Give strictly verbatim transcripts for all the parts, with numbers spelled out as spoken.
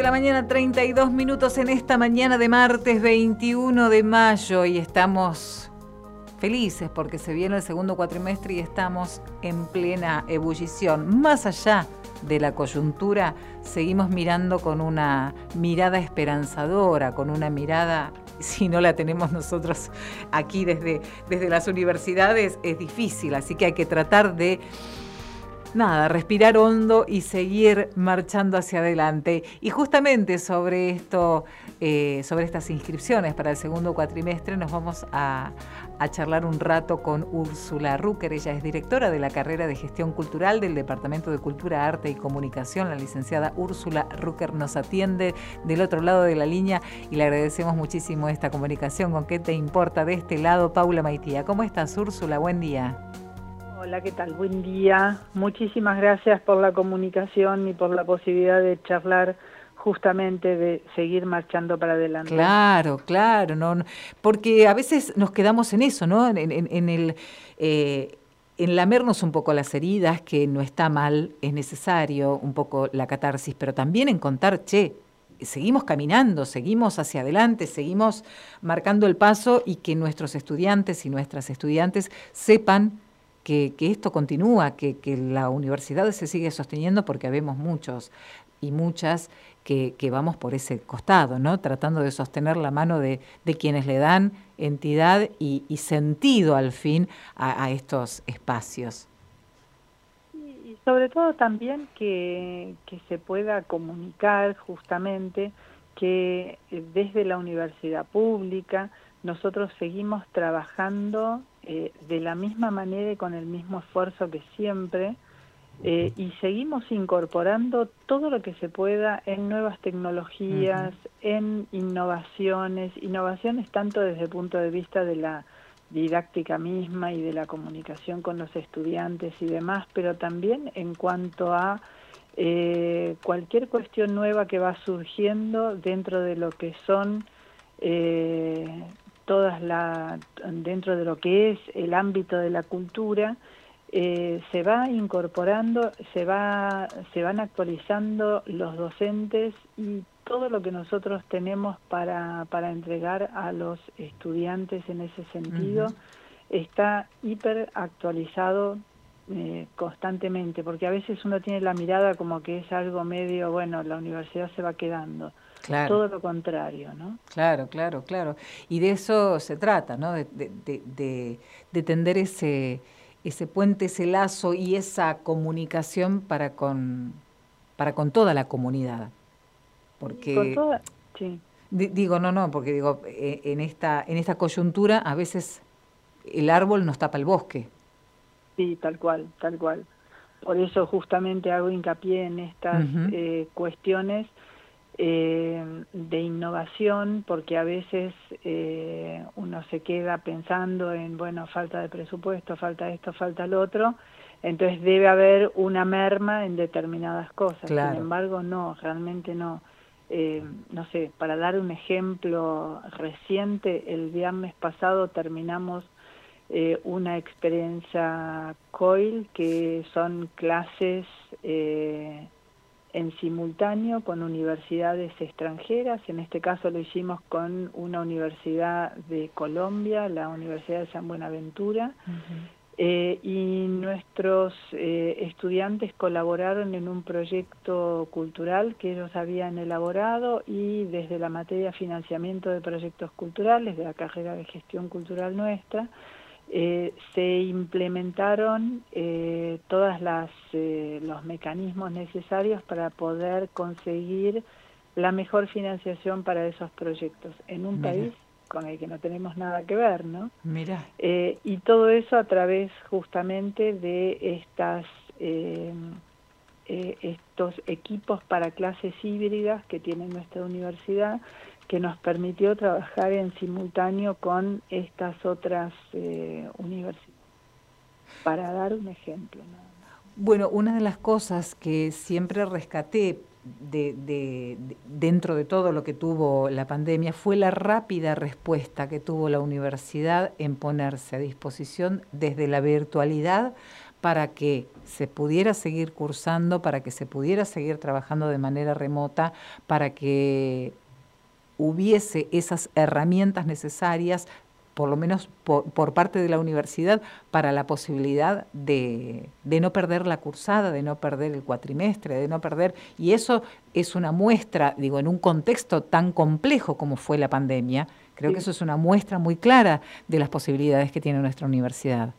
la mañana, treinta y dos minutos en esta mañana de martes veintiuno de mayo y estamos felices porque se viene el segundo cuatrimestre y estamos en plena ebullición. Más allá de la coyuntura, seguimos mirando con una mirada esperanzadora, con una mirada, si no la tenemos nosotros aquí desde, desde las universidades, es difícil, así que hay que tratar de Nada, respirar hondo y seguir marchando hacia adelante. Y justamente sobre esto, eh, sobre estas inscripciones para el segundo cuatrimestre, nos vamos a, a charlar un rato con Úrsula Rucker. Ella es directora de la carrera de Gestión Cultural del Departamento de Cultura, Arte y Comunicación. La licenciada Úrsula Rucker nos atiende del otro lado de la línea y le agradecemos muchísimo esta comunicación. ¿Con qué te importa? De este lado, Paula Maitía. ¿Cómo estás, Úrsula? Buen día. Hola, ¿qué tal? Buen día. Muchísimas gracias por la comunicación y por la posibilidad de charlar, justamente de seguir marchando para adelante. Claro, claro, no, porque a veces nos quedamos en eso, ¿no? En, en, en el eh, en lamernos un poco las heridas, que no está mal, es necesario un poco la catarsis, pero también en contar, che, seguimos caminando, seguimos hacia adelante, seguimos marcando el paso y que nuestros estudiantes y nuestras estudiantes sepan Que, que esto continúa, que, que la universidad se sigue sosteniendo porque habemos muchos y muchas que, que vamos por ese costado, ¿no? Tratando de sostener la mano de, de quienes le dan entidad y, y sentido al fin a, a estos espacios. Y, y sobre todo también que, que se pueda comunicar justamente que desde la universidad pública nosotros seguimos trabajando eh, de la misma manera y con el mismo esfuerzo que siempre, eh, y seguimos incorporando todo lo que se pueda en nuevas tecnologías, uh-huh. en innovaciones, innovaciones tanto desde el punto de vista de la didáctica misma y de la comunicación con los estudiantes y demás, pero también en cuanto a eh, cualquier cuestión nueva que va surgiendo dentro de lo que son eh, todas la dentro de lo que es el ámbito de la cultura, eh, se va incorporando, se va se van actualizando los docentes y todo lo que nosotros tenemos para para entregar a los estudiantes en ese sentido uh-huh. está hiper actualizado eh, constantemente, porque a veces uno tiene la mirada como que es algo medio, bueno, la universidad se va quedando. Claro. Todo lo contrario, ¿no? Claro, claro, claro. Y de eso se trata, ¿no? De, de, de, de tender ese, ese puente, ese lazo y esa comunicación para con, para con toda la comunidad. Porque con toda, sí. Digo, no, no, porque digo, en esta, en esta coyuntura a veces el árbol nos tapa el bosque. Sí, tal cual, tal cual. Por eso justamente hago hincapié en estas uh-huh. eh, cuestiones Eh, de innovación, porque a veces eh, uno se queda pensando en, bueno, falta de presupuesto, falta esto, falta lo otro, entonces debe haber una merma en determinadas cosas. Claro. Sin embargo, no, realmente no. Eh, no sé, para dar un ejemplo reciente, el viernes pasado terminamos eh, una experiencia C O I L, que son clases eh, en simultáneo con universidades extranjeras. En este caso lo hicimos con una universidad de Colombia, la Universidad de San Buenaventura, uh-huh. eh, y nuestros eh, estudiantes colaboraron en un proyecto cultural que ellos habían elaborado, y desde la materia financiamiento de proyectos culturales de la carrera de gestión cultural nuestra, Eh, se implementaron eh, todas las eh, los mecanismos necesarios para poder conseguir la mejor financiación para esos proyectos en un Mira. país con el que no tenemos nada que ver, ¿no? Mira. Eh, y todo eso a través justamente de estas eh, eh, estos equipos para clases híbridas que tiene nuestra universidad, que nos permitió trabajar en simultáneo con estas otras eh, universidades, para dar un ejemplo. ¿no? Bueno, una de las cosas que siempre rescaté de, de, de, dentro de todo lo que tuvo la pandemia fue la rápida respuesta que tuvo la universidad en ponerse a disposición desde la virtualidad para que se pudiera seguir cursando, para que se pudiera seguir trabajando de manera remota, para que hubiese esas herramientas necesarias, por lo menos por, por parte de la universidad, para la posibilidad de, de no perder la cursada, de no perder el cuatrimestre, de no perder... Y eso es una muestra, digo, en un contexto tan complejo como fue la pandemia, creo Sí. que eso es una muestra muy clara de las posibilidades que tiene nuestra universidad.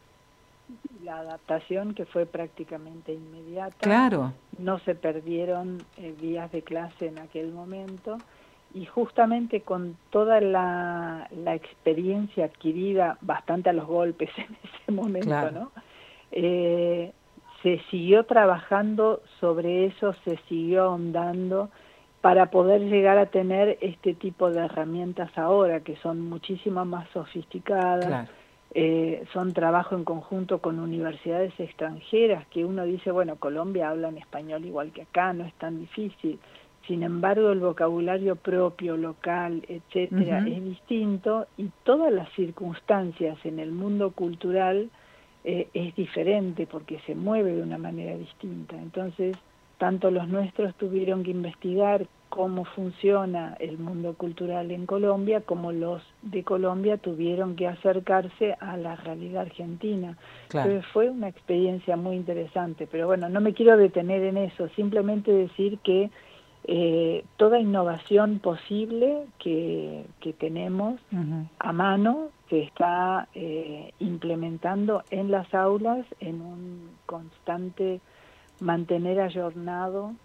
La adaptación, que fue prácticamente inmediata. Claro. No se perdieron eh, días de clase en aquel momento, y justamente con toda la, la experiencia adquirida, bastante a los golpes en ese momento, claro. ¿no? Eh, se siguió trabajando sobre eso, se siguió ahondando para poder llegar a tener este tipo de herramientas ahora, que son muchísimo más sofisticadas. Claro. Eh, son trabajo en conjunto con universidades extranjeras, que uno dice, bueno, Colombia habla en español igual que acá, no es tan difícil. Sin embargo, el vocabulario propio, local, etcétera, uh-huh. es distinto, y todas las circunstancias en el mundo cultural eh, es diferente porque se mueve de una manera distinta. Entonces, tanto los nuestros tuvieron que investigar cómo funciona el mundo cultural en Colombia, como los de Colombia tuvieron que acercarse a la realidad argentina. Claro. Entonces fue una experiencia muy interesante, pero bueno, no me quiero detener en eso, simplemente decir que eh, toda innovación posible que, que tenemos uh-huh. a mano se está eh, implementando en las aulas en un constante mantener ayornado,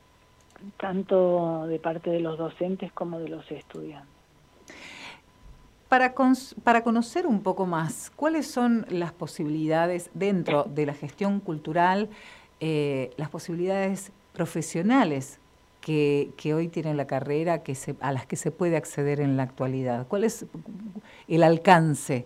tanto de parte de los docentes como de los estudiantes. Para, para conocer un poco más, ¿cuáles son las posibilidades dentro de la gestión cultural, eh, las posibilidades profesionales que, que hoy tiene la carrera, que se, a las que se puede acceder en la actualidad? ¿Cuál es el alcance?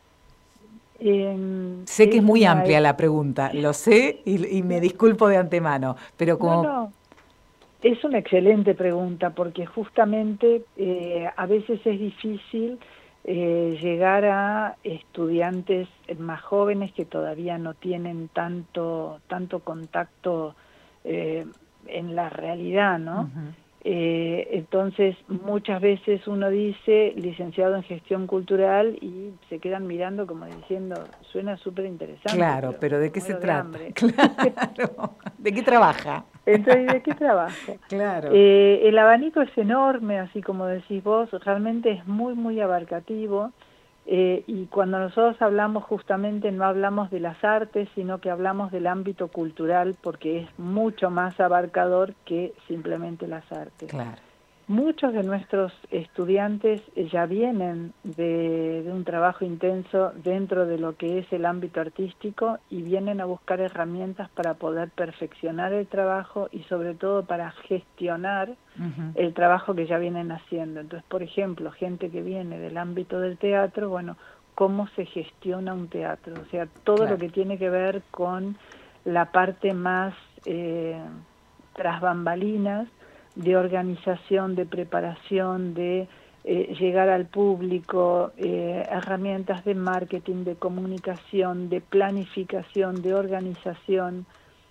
Eh, sé que es muy una, amplia la pregunta, lo sé y, y me disculpo de antemano, pero como... No, no. Es una excelente pregunta, porque justamente eh, a veces es difícil eh, llegar a estudiantes más jóvenes que todavía no tienen tanto, tanto contacto eh, en la realidad, ¿no? Uh-huh. Eh, entonces, muchas veces uno dice licenciado en gestión cultural y se quedan mirando como diciendo, suena súper interesante. Claro, pero, pero ¿de qué se trata? De claro, ¿de qué trabaja? Entonces, ¿de qué trabaja? Claro. Eh, el abanico es enorme, así como decís vos, realmente es muy, muy abarcativo. Eh, y cuando nosotros hablamos, justamente no hablamos de las artes, sino que hablamos del ámbito cultural, porque es mucho más abarcador que simplemente las artes. Claro. Muchos de nuestros estudiantes ya vienen de, de un trabajo intenso dentro de lo que es el ámbito artístico y vienen a buscar herramientas para poder perfeccionar el trabajo y sobre todo para gestionar uh-huh. el trabajo que ya vienen haciendo. Entonces, por ejemplo, gente que viene del ámbito del teatro, bueno, ¿cómo se gestiona un teatro? O sea, todo claro. lo que tiene que ver con la parte más eh, tras bambalinas, de organización, de preparación, de eh, llegar al público, eh, herramientas de marketing, de comunicación, de planificación, de organización,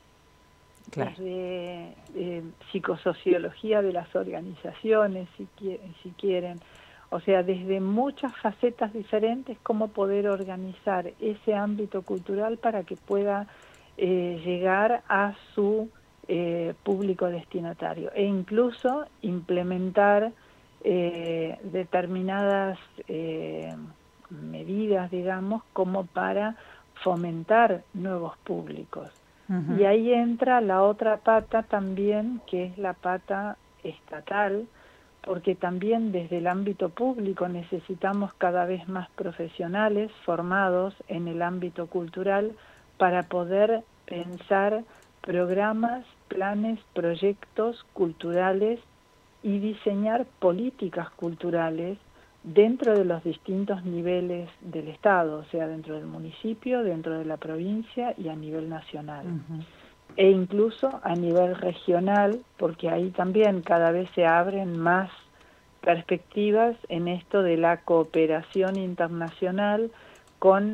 claro. de eh, psicosociología de las organizaciones, si, si quieren. O sea, desde muchas facetas diferentes, cómo poder organizar ese ámbito cultural para que pueda eh, llegar a su Eh, público destinatario, e incluso implementar eh, determinadas eh, medidas, digamos, como para fomentar nuevos públicos. Uh-huh. Y ahí entra la otra pata también, que es la pata estatal, porque también desde el ámbito público necesitamos cada vez más profesionales formados en el ámbito cultural para poder pensar programas, planes, proyectos culturales y diseñar políticas culturales dentro de los distintos niveles del Estado, o sea, dentro del municipio, dentro de la provincia y a nivel nacional. Uh-huh. E incluso a nivel regional, porque ahí también cada vez se abren más perspectivas en esto de la cooperación internacional con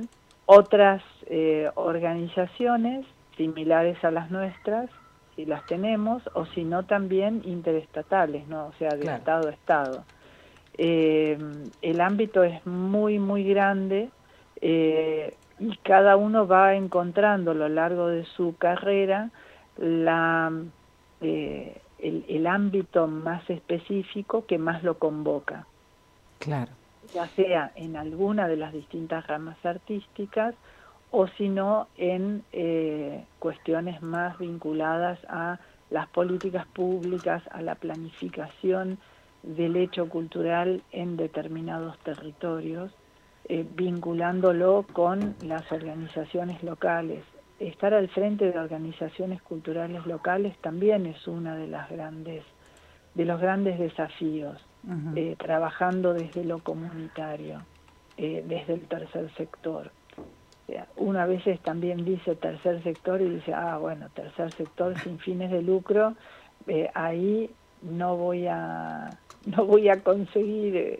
otras eh, organizaciones similares a las nuestras, si las tenemos, o si no también interestatales, ¿no? O sea, de Claro. Estado a Estado. Eh, el ámbito es muy, muy grande eh, y cada uno va encontrando a lo largo de su carrera la, eh, el, el ámbito más específico que más lo convoca. Claro. Ya sea en alguna de las distintas ramas artísticas o si no en eh, cuestiones más vinculadas a las políticas públicas, a la planificación del hecho cultural en determinados territorios, eh, vinculándolo con las organizaciones locales. Estar al frente de organizaciones culturales locales también es una de las grandes, de los grandes desafíos, uh-huh. eh, trabajando desde lo comunitario, eh, desde el tercer sector. Una a veces también dice tercer sector y dice, ah, bueno, tercer sector sin fines de lucro, eh, ahí no voy a no voy a conseguir eh,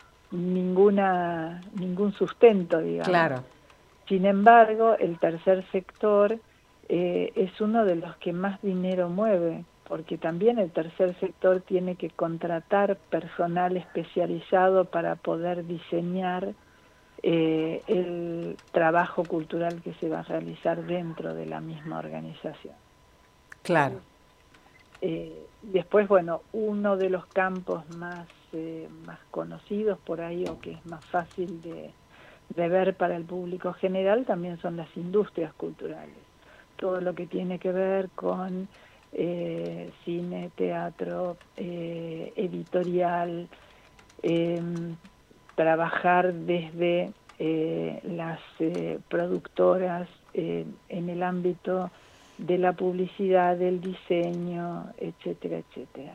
ninguna ningún sustento, digamos. Claro. Sin embargo, el tercer sector eh, es uno de los que más dinero mueve, porque también el tercer sector tiene que contratar personal especializado para poder diseñar Eh, el trabajo cultural que se va a realizar dentro de la misma organización. Claro. Eh, después, bueno, uno de los campos más, eh, más conocidos por ahí o que es más fácil de, de ver para el público general también son las industrias culturales. Todo lo que tiene que ver con eh, cine, teatro, eh, editorial, eh, trabajar desde eh, las eh, productoras eh, en el ámbito de la publicidad, del diseño, etcétera, etcétera.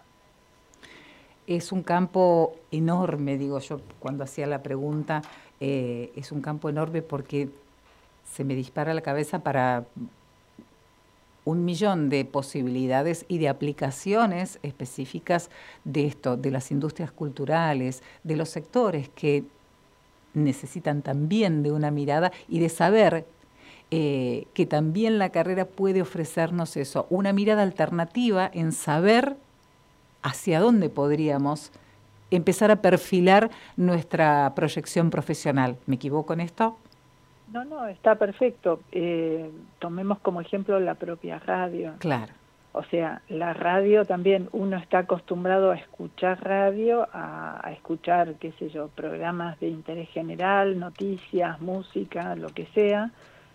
Es un campo enorme, digo yo, cuando hacía la pregunta, eh, es un campo enorme porque se me dispara la cabeza para un millón de posibilidades y de aplicaciones específicas de esto, de las industrias culturales, de los sectores que necesitan también de una mirada y de saber eh, que también la carrera puede ofrecernos eso, una mirada alternativa en saber hacia dónde podríamos empezar a perfilar nuestra proyección profesional. ¿Me equivoco en esto? No, no, está perfecto. Eh, tomemos como ejemplo la propia radio. Claro. O sea, la radio también, uno está acostumbrado a escuchar radio, a, a escuchar, qué sé yo, programas de interés general, noticias, música, lo que sea,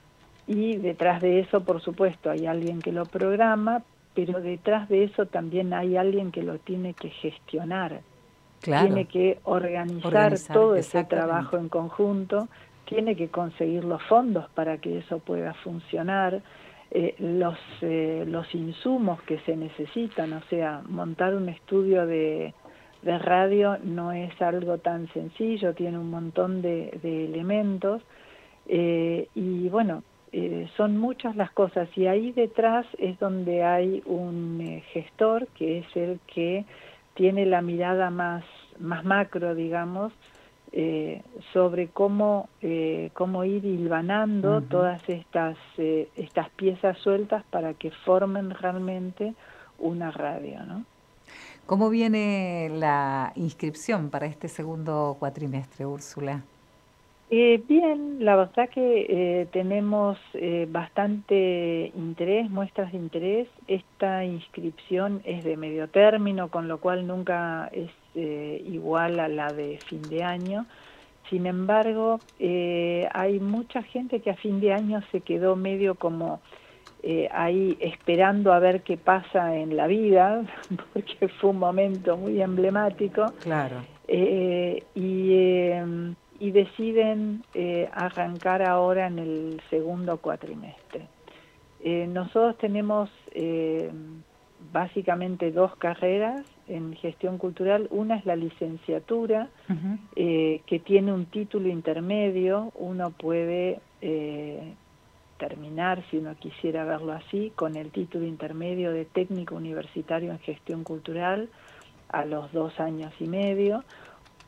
y detrás de eso, por supuesto, hay alguien que lo programa, pero detrás de eso también hay alguien que lo tiene que gestionar. Claro. Tiene que organizar, organizar todo ese trabajo en conjunto, tiene que conseguir los fondos para que eso pueda funcionar, eh, los, eh, los insumos que se necesitan, o sea, montar un estudio de, de radio no es algo tan sencillo, tiene un montón de, de elementos, eh, y bueno, eh, son muchas las cosas, y ahí detrás es donde hay un eh, gestor, que es el que tiene la mirada más, más macro, digamos, Eh, sobre cómo eh, cómo ir hilvanando uh-huh. todas estas eh, estas piezas sueltas para que formen realmente una radio, ¿no? ¿Cómo viene la inscripción para este segundo cuatrimestre, Úrsula? Eh, bien, la verdad que eh, tenemos eh, bastante interés, muestras de interés. Esta inscripción es de medio término, con lo cual nunca es eh, igual a la de fin de año. Sin embargo, eh, hay mucha gente que a fin de año se quedó medio como eh, ahí esperando a ver qué pasa en la vida, porque fue un momento muy emblemático. Claro. Eh, y... Eh, y deciden eh, arrancar ahora en el segundo cuatrimestre. Eh, nosotros tenemos eh, básicamente dos carreras en gestión cultural. Una es la licenciatura, uh-huh. eh, que tiene un título intermedio. Uno puede eh, terminar, si uno quisiera verlo así, con el título intermedio de técnico universitario en gestión cultural a los dos años y medio,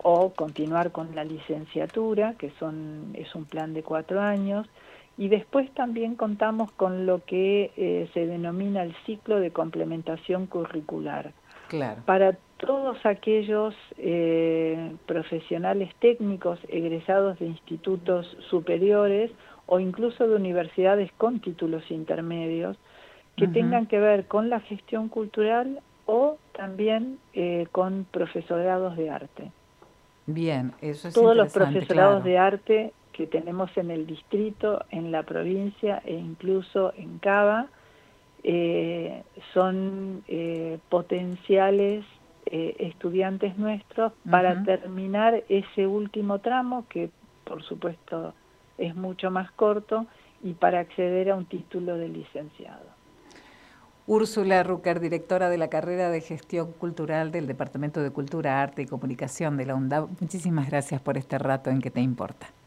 o continuar con la licenciatura, que son, es un plan de cuatro años, y después también contamos con lo que eh, se denomina el ciclo de complementación curricular. Claro. Para todos aquellos eh, profesionales técnicos egresados de institutos superiores o incluso de universidades con títulos intermedios que uh-huh. tengan que ver con la gestión cultural o también eh, con profesorados de arte. Bien, eso es Todos los interesante, profesorados claro. de arte que tenemos en el distrito, en la provincia e incluso en Cava, eh, son eh, potenciales eh, estudiantes nuestros para uh-huh. terminar ese último tramo, que por supuesto es mucho más corto, y para acceder a un título de licenciado. Úrsula Rucker, directora de la carrera de Gestión Cultural del Departamento de Cultura, Arte y Comunicación de la UNDAB, muchísimas gracias por este rato en Que Te Importa.